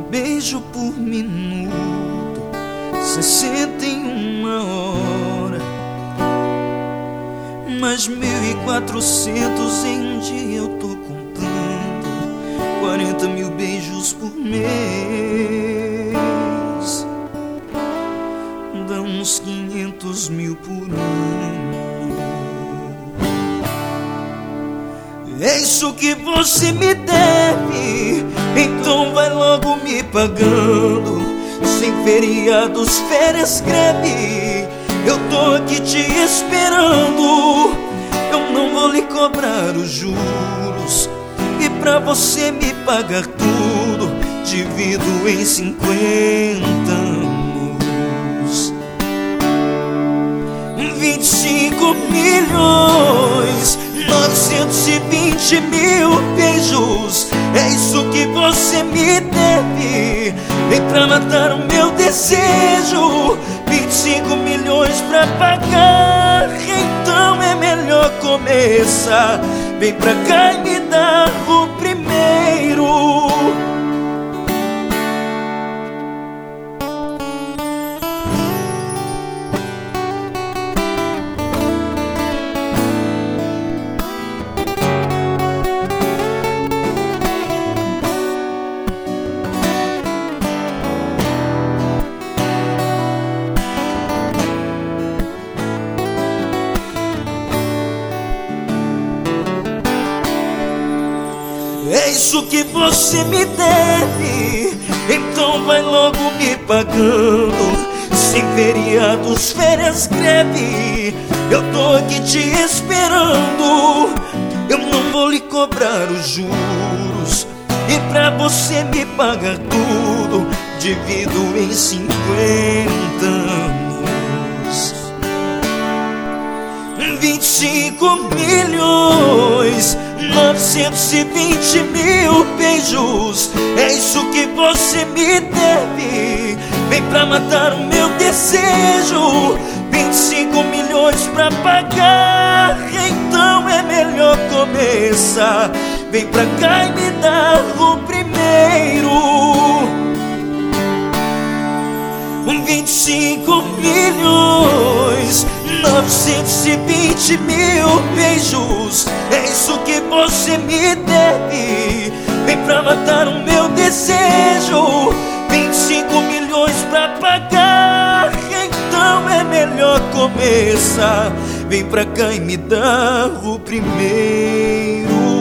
beijo por minuto, 61 hora. Mais 1.400 em um dia eu tô contando, 40 mil beijos por mês, dá uns 500 mil por ano. É isso que você me deve, então vai logo me pagando. Sem feriados, férias, greve, eu tô aqui te esperando. Eu não vou lhe cobrar os juros, e pra você me pagar tudo, divido em 50 anos. 25 milhões 920 mil beijos, é isso que você me deve, vem pra matar o meu desejo. 25 milhões pra pagar, então é melhor começar. Vem pra cá e me dá o primeiro. É isso que você me deve, então vai logo me pagando. Sem feriados, férias, greve, eu tô aqui te esperando. Eu não vou lhe cobrar os juros, e pra você me pagar tudo, divido em 50 anos. 25 milhões 920 mil beijos, é isso que você me deve, vem pra matar o meu desejo. 25 milhões pra pagar, então é melhor começar. Vem pra cá e me dá o primeiro. 25 milhões 920 mil beijos, é isso que você me deve, vem pra matar o meu desejo. 25 milhões pra pagar, então é melhor começar. Vem pra cá e me dá o primeiro.